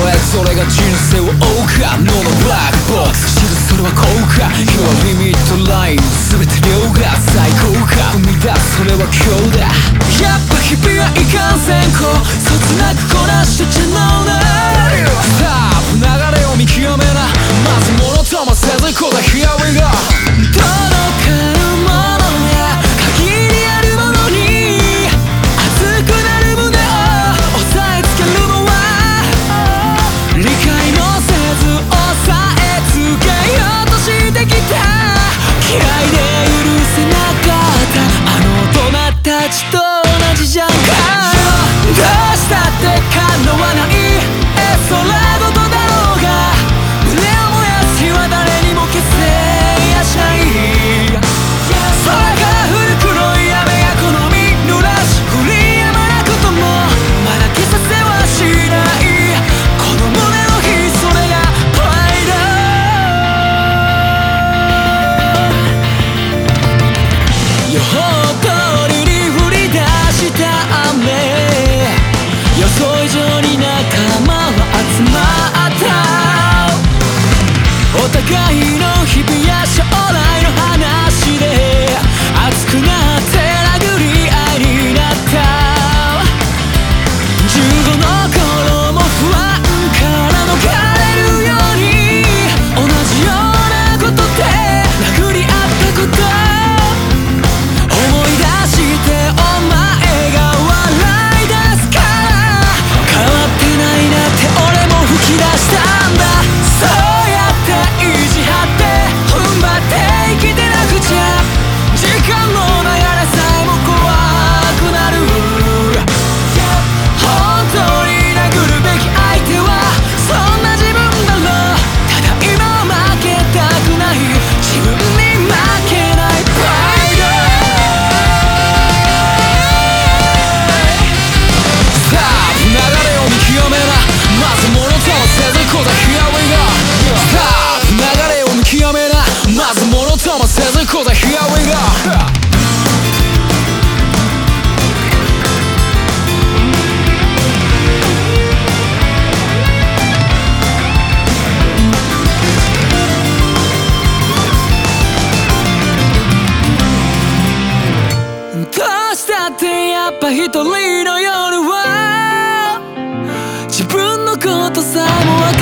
えそれが人生を謳歌脳のブラックボックス知るそれは効果今日はリミットライン全て量が最高か生み出すそれは今日だやっぱ日々はいかんせんこそつなくこなしてちゃのなさあ流れを見極めなまずものともせずこだ Here we go 届かぬものや限りあるものに熱くなる胸を押さえつけるのは理解もせず押さえつけようとしてきた嫌いで許せなかったあの大人たちと同じじゃんかどうしたって叶わないそれごとだろうが胸を燃やす日は誰にも消せやしない空から降る黒い雨が好み濡らし降りやまなくともまだ消させはしないこの胸の火それがプライド予報通りに降り出した雨予想以上に仲間は集まったお互いの日々や将来の話で熱くなって殴り合いになった15の頃も不安から逃れるように同じようなことで殴り合ったこと思い出してお前が笑い出すから変わってないなって俺も吹き出したんだそうやって意地張って踏ん張って生きてなくちゃ時間の流れさえも怖くなる本当に殴るべき相手はそんな自分だろうただ今負けたくない自分に負けないプライドさあ流れを見極めなまずものともせずこだ Here we go さあ流れを見極めなまずものともせずこだ Here we goどうしたってやっぱ一人の夜は自分のことさも